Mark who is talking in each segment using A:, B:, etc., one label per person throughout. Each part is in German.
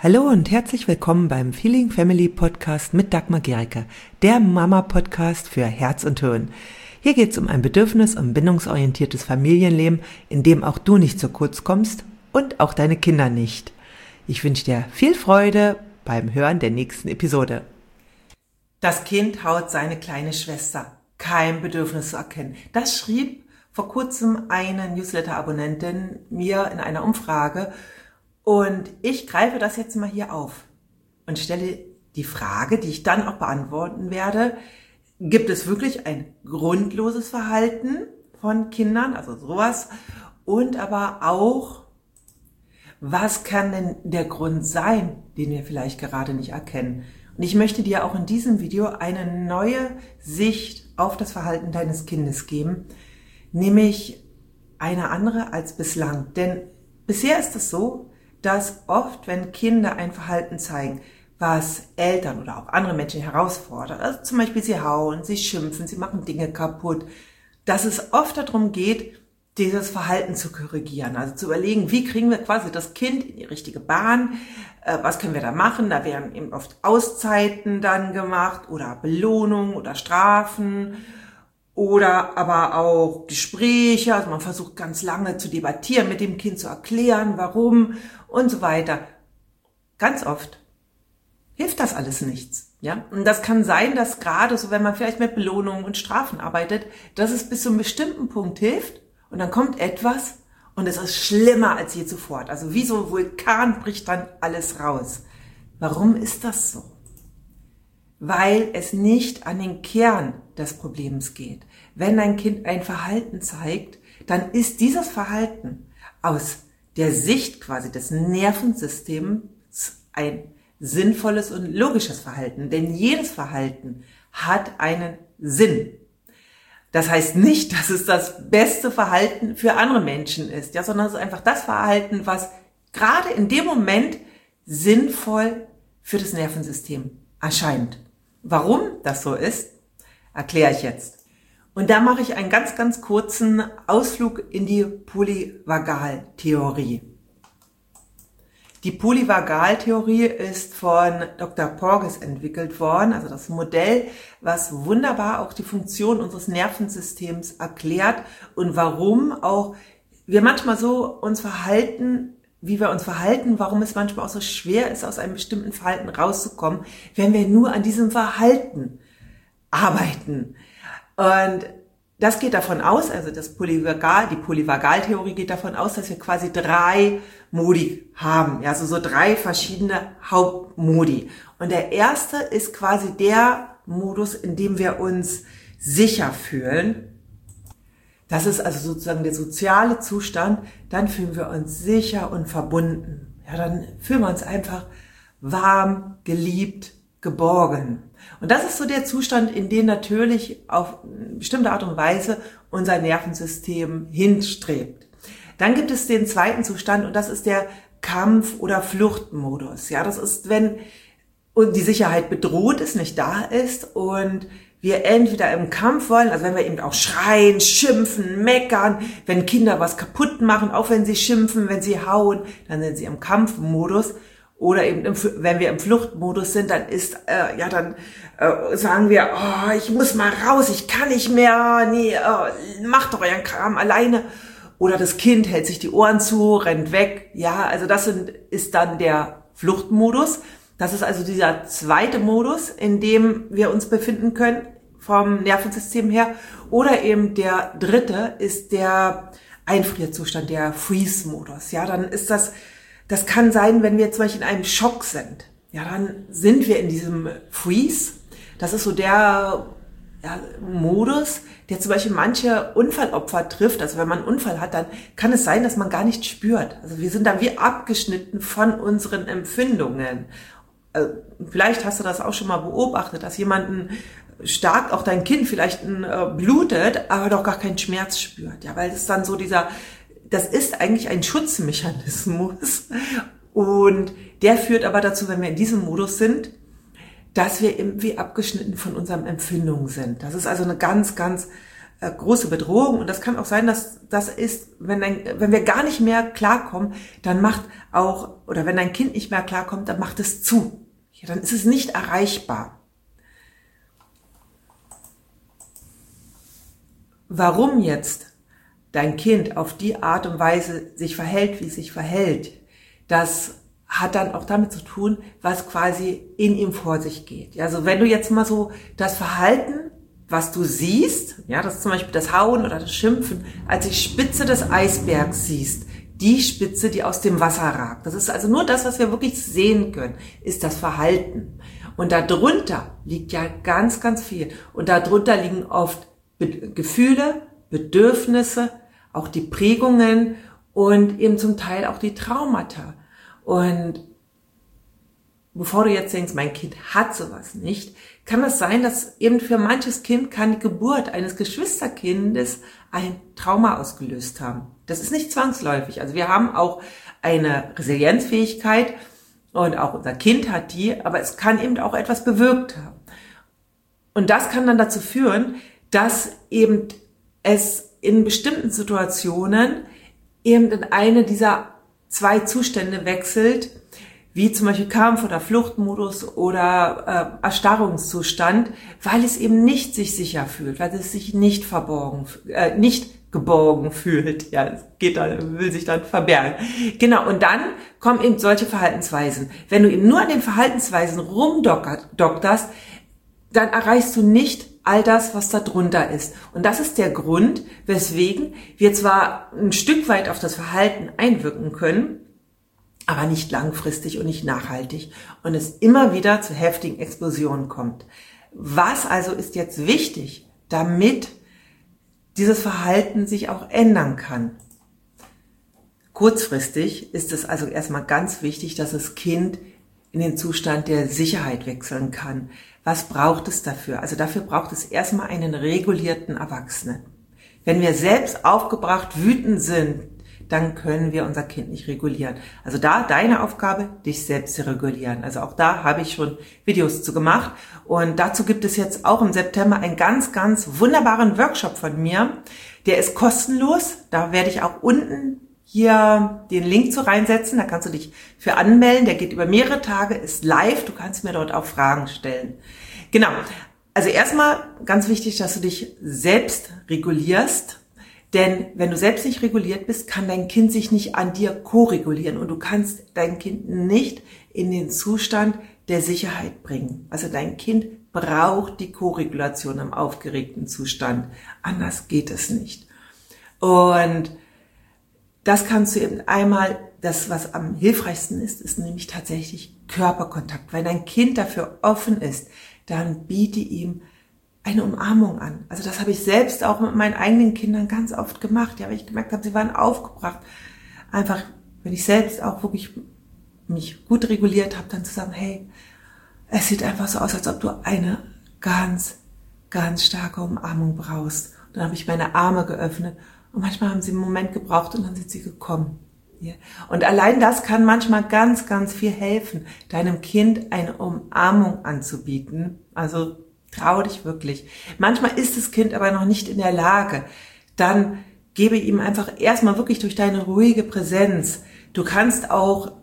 A: Hallo und herzlich willkommen beim Feeling Family Podcast mit Dagmar Gericke, der Mama-Podcast für Herz und Hirn. Hier geht es um ein bedürfnis- und bindungsorientiertes Familienleben, in dem auch du nicht zu kurz kommst und auch deine Kinder nicht. Ich wünsche dir viel Freude beim Hören der nächsten Episode. Das Kind haut seine kleine Schwester. Kein Bedürfnis zu erkennen. Das schrieb vor kurzem eine Newsletter-Abonnentin mir in einer Umfrage. Und ich greife das jetzt mal hier auf und stelle die Frage, die ich dann auch beantworten werde: Gibt es wirklich ein grundloses Verhalten von Kindern, also sowas? Und aber auch, was kann denn der Grund sein, den wir vielleicht gerade nicht erkennen? Und ich möchte dir auch in diesem Video eine neue Sicht auf das Verhalten deines Kindes geben, nämlich eine andere als bislang. Denn bisher ist es so, dass oft, wenn Kinder ein Verhalten zeigen, was Eltern oder auch andere Menschen herausfordert, also zum Beispiel sie hauen, sie schimpfen, sie machen Dinge kaputt, dass es oft darum geht, dieses Verhalten zu korrigieren, also zu überlegen, wie kriegen wir quasi das Kind in die richtige Bahn, was können wir da machen, da werden eben oft Auszeiten dann gemacht oder Belohnungen oder Strafen oder aber auch Gespräche, also man versucht ganz lange zu debattieren, mit dem Kind zu erklären, warum und so weiter. Ganz oft hilft das alles nichts, ja? Und das kann sein, dass gerade so, wenn man vielleicht mit Belohnungen und Strafen arbeitet, dass es bis zu einem bestimmten Punkt hilft und dann kommt etwas und es ist schlimmer als je zuvor. Also wie so ein Vulkan bricht dann alles raus. Warum ist das so? Weil es nicht an den Kern des Problems geht. Wenn ein Kind ein Verhalten zeigt, dann ist dieses Verhalten aus der Sicht quasi des Nervensystems ein sinnvolles und logisches Verhalten. Denn jedes Verhalten hat einen Sinn. Das heißt nicht, dass es das beste Verhalten für andere Menschen ist, ja, sondern es ist einfach das Verhalten, was gerade in dem Moment sinnvoll für das Nervensystem erscheint. Warum das so ist, erkläre ich jetzt. Und da mache ich einen ganz, ganz kurzen Ausflug in die Polyvagaltheorie. Die Polyvagaltheorie ist von Dr. Porges entwickelt worden, also das Modell, was wunderbar auch die Funktion unseres Nervensystems erklärt und warum auch wir manchmal so uns verhalten, wie wir uns verhalten, warum es manchmal auch so schwer ist, aus einem bestimmten Verhalten rauszukommen, wenn wir nur an diesem Verhalten arbeiten. Und das geht davon aus, also die Polyvagaltheorie geht davon aus, dass wir quasi 3 Modi haben, ja, also so 3 verschiedene Hauptmodi. Und der erste ist quasi der Modus, in dem wir uns sicher fühlen. Das ist also sozusagen der soziale Zustand, dann fühlen wir uns sicher und verbunden. Ja, dann fühlen wir uns einfach warm, geliebt, geborgen. Und das ist so der Zustand, in den natürlich auf eine bestimmte Art und Weise unser Nervensystem hinstrebt. Dann gibt es den zweiten Zustand und das ist der Kampf- oder Fluchtmodus. Ja, das ist, wenn die Sicherheit bedroht ist, nicht da ist und wir entweder im Kampf wollen, also wenn wir eben auch schreien, schimpfen, meckern, wenn Kinder was kaputt machen, auch wenn sie schimpfen, wenn sie hauen, dann sind sie im Kampfmodus. Oder eben, wenn wir im Fluchtmodus sind, dann sagen wir, oh, ich muss mal raus, ich kann nicht mehr, nee, macht doch euren Kram alleine. Oder das Kind hält sich die Ohren zu, rennt weg. Ja, also das ist dann der Fluchtmodus. Das ist also dieser zweite Modus, in dem wir uns befinden können vom Nervensystem her. Oder eben der dritte ist der Einfrierzustand, der Freeze-Modus. Ja, dann ist das kann sein, wenn wir zum Beispiel in einem Schock sind. Ja, dann sind wir in diesem Freeze. Das ist so der Modus, der zum Beispiel manche Unfallopfer trifft. Also wenn man einen Unfall hat, dann kann es sein, dass man gar nichts spürt. Also wir sind dann wie abgeschnitten von unseren Empfindungen. Vielleicht hast du das auch schon mal beobachtet, dass jemanden stark, auch dein Kind vielleicht blutet, aber doch gar keinen Schmerz spürt. Ja, weil es dann so das ist eigentlich ein Schutzmechanismus und der führt aber dazu, wenn wir in diesem Modus sind, dass wir irgendwie abgeschnitten von unseren Empfindungen sind. Das ist also eine ganz, ganz große Bedrohung. Und das kann auch sein, dass das ist, wenn wir gar nicht mehr klarkommen, oder wenn dein Kind nicht mehr klarkommt, dann macht es zu. Ja, dann ist es nicht erreichbar. Warum jetzt dein Kind auf die Art und Weise sich verhält, wie es sich verhält, das hat dann auch damit zu tun, was quasi in ihm vor sich geht. Also wenn du jetzt mal so das Verhalten, was du siehst, ja, das ist zum Beispiel das Hauen oder das Schimpfen, als die Spitze des Eisbergs siehst, die Spitze, die aus dem Wasser ragt. Das ist also nur das, was wir wirklich sehen können, ist das Verhalten. Und darunter liegt ja ganz, ganz viel. Und darunter liegen oft Gefühle, Bedürfnisse, auch die Prägungen und eben zum Teil auch die Traumata. Und bevor du jetzt denkst, mein Kind hat sowas nicht, kann es sein, dass eben für manches Kind kann die Geburt eines Geschwisterkindes ein Trauma ausgelöst haben. Das ist nicht zwangsläufig. Also wir haben auch eine Resilienzfähigkeit und auch unser Kind hat die, aber es kann eben auch etwas bewirkt haben. Und das kann dann dazu führen, dass eben es in bestimmten Situationen eben in eine dieser zwei Zustände wechselt, wie zum Beispiel Kampf- oder Fluchtmodus oder Erstarrungszustand, weil es eben nicht sich sicher fühlt, weil es sich nicht geborgen fühlt. Ja, es geht dann, will sich dann verbergen. Genau, und dann kommen eben solche Verhaltensweisen. Wenn du eben nur an den Verhaltensweisen rumdokterst, dann erreichst du nicht all das, was da drunter ist. Und das ist der Grund, weswegen wir zwar ein Stück weit auf das Verhalten einwirken können, aber nicht langfristig und nicht nachhaltig und es immer wieder zu heftigen Explosionen kommt. Was also ist jetzt wichtig, damit dieses Verhalten sich auch ändern kann? Kurzfristig ist es also erstmal ganz wichtig, dass das Kind in den Zustand der Sicherheit wechseln kann. Was braucht es dafür? Also dafür braucht es erstmal einen regulierten Erwachsenen. Wenn wir selbst aufgebracht, wütend sind, dann können wir unser Kind nicht regulieren. Also da deine Aufgabe, dich selbst zu regulieren. Also auch da habe ich schon Videos zu gemacht. Und dazu gibt es jetzt auch im September einen ganz, ganz wunderbaren Workshop von mir. Der ist kostenlos. Da werde ich auch unten hier den Link zu reinsetzen. Da kannst du dich für anmelden. Der geht über mehrere Tage, ist live. Du kannst mir dort auch Fragen stellen. Genau. Also erstmal ganz wichtig, dass du dich selbst regulierst. Denn wenn du selbst nicht reguliert bist, kann dein Kind sich nicht an dir ko-regulieren und du kannst dein Kind nicht in den Zustand der Sicherheit bringen. Also dein Kind braucht die Ko-Regulation im aufgeregten Zustand. Anders geht es nicht. Und das kannst du eben einmal, das was am hilfreichsten ist nämlich tatsächlich Körperkontakt. Wenn dein Kind dafür offen ist, dann biete ihm eine Umarmung an. Also das habe ich selbst auch mit meinen eigenen Kindern ganz oft gemacht. Ja, weil ich gemerkt habe, sie waren aufgebracht. Einfach, wenn ich selbst auch wirklich mich gut reguliert habe, dann zu sagen, hey, es sieht einfach so aus, als ob du eine ganz, ganz starke Umarmung brauchst. Und dann habe ich meine Arme geöffnet und manchmal haben sie einen Moment gebraucht und dann sind sie gekommen. Ja. Und allein das kann manchmal ganz, ganz viel helfen, deinem Kind eine Umarmung anzubieten. Also trau dich wirklich. Manchmal ist das Kind aber noch nicht in der Lage. Dann gebe ihm einfach erstmal wirklich durch deine ruhige Präsenz. Du kannst auch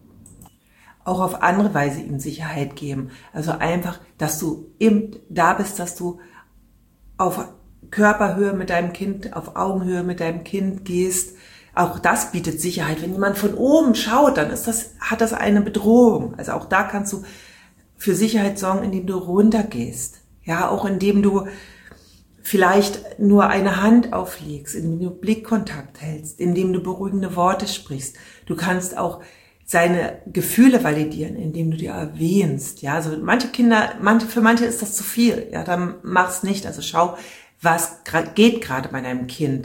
A: auf andere Weise ihm Sicherheit geben. Also einfach, dass du eben da bist, dass du auf Körperhöhe mit deinem Kind, auf Augenhöhe mit deinem Kind gehst. Auch das bietet Sicherheit. Wenn jemand von oben schaut, dann hat das eine Bedrohung. Also auch da kannst du für Sicherheit sorgen, indem du runtergehst. Ja, auch indem du vielleicht nur eine Hand auflegst, indem du Blickkontakt hältst, indem du beruhigende Worte sprichst. Du kannst auch seine Gefühle validieren, indem du die erwähnst. Ja, also für manche ist das zu viel. Ja, dann mach's nicht. Also schau, was geht gerade bei deinem Kind.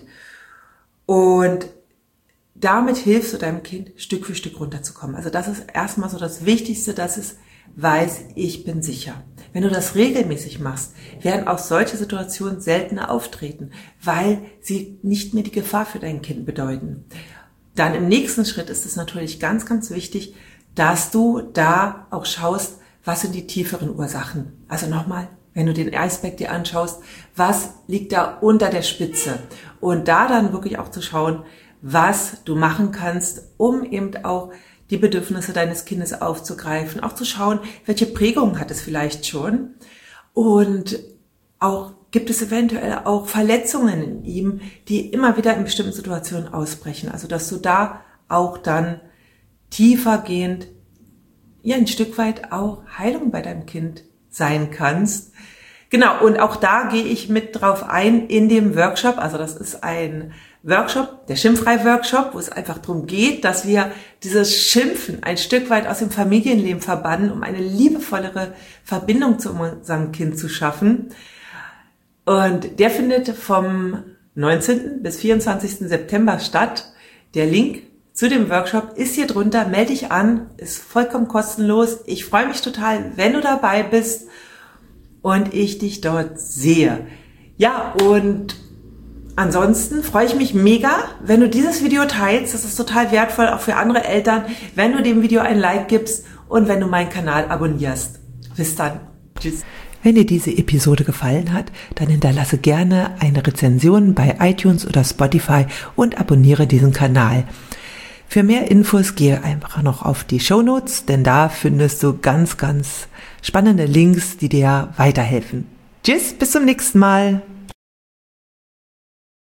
A: Und damit hilfst du deinem Kind, Stück für Stück runterzukommen. Also das ist erstmal so das Wichtigste, dass es weiß, ich bin sicher. Wenn du das regelmäßig machst, werden auch solche Situationen seltener auftreten, weil sie nicht mehr die Gefahr für dein Kind bedeuten. Dann im nächsten Schritt ist es natürlich ganz, ganz wichtig, dass du da auch schaust, was sind die tieferen Ursachen. Also nochmal, wenn du den Eisberg dir anschaust, was liegt da unter der Spitze? Und da dann wirklich auch zu schauen, was du machen kannst, um eben auch die Bedürfnisse deines Kindes aufzugreifen, auch zu schauen, welche Prägung hat es vielleicht schon und auch gibt es eventuell auch Verletzungen in ihm, die immer wieder in bestimmten Situationen ausbrechen. Also dass du da auch dann tiefergehend, ja ein Stück weit auch Heilung bei deinem Kind sein kannst. Genau, und auch da gehe ich mit drauf ein in dem Workshop. Also das ist ein Workshop, der Schimpfrei-Workshop, wo es einfach darum geht, dass wir dieses Schimpfen ein Stück weit aus dem Familienleben verbannen, um eine liebevollere Verbindung zu unserem Kind zu schaffen. Und der findet vom 19. bis 24. September statt. Der Link zu dem Workshop ist hier drunter. Melde dich an, ist vollkommen kostenlos. Ich freue mich total, wenn du dabei bist und ich dich dort sehe. Ja, und ansonsten freue ich mich mega, wenn du dieses Video teilst. Das ist total wertvoll, auch für andere Eltern, wenn du dem Video ein Like gibst und wenn du meinen Kanal abonnierst. Bis dann. Tschüss. Wenn dir diese Episode gefallen hat, dann hinterlasse gerne eine Rezension bei iTunes oder Spotify und abonniere diesen Kanal. Für mehr Infos gehe einfach noch auf die Shownotes, denn da findest du ganz, ganz spannende Links, die dir weiterhelfen. Tschüss, bis zum nächsten Mal.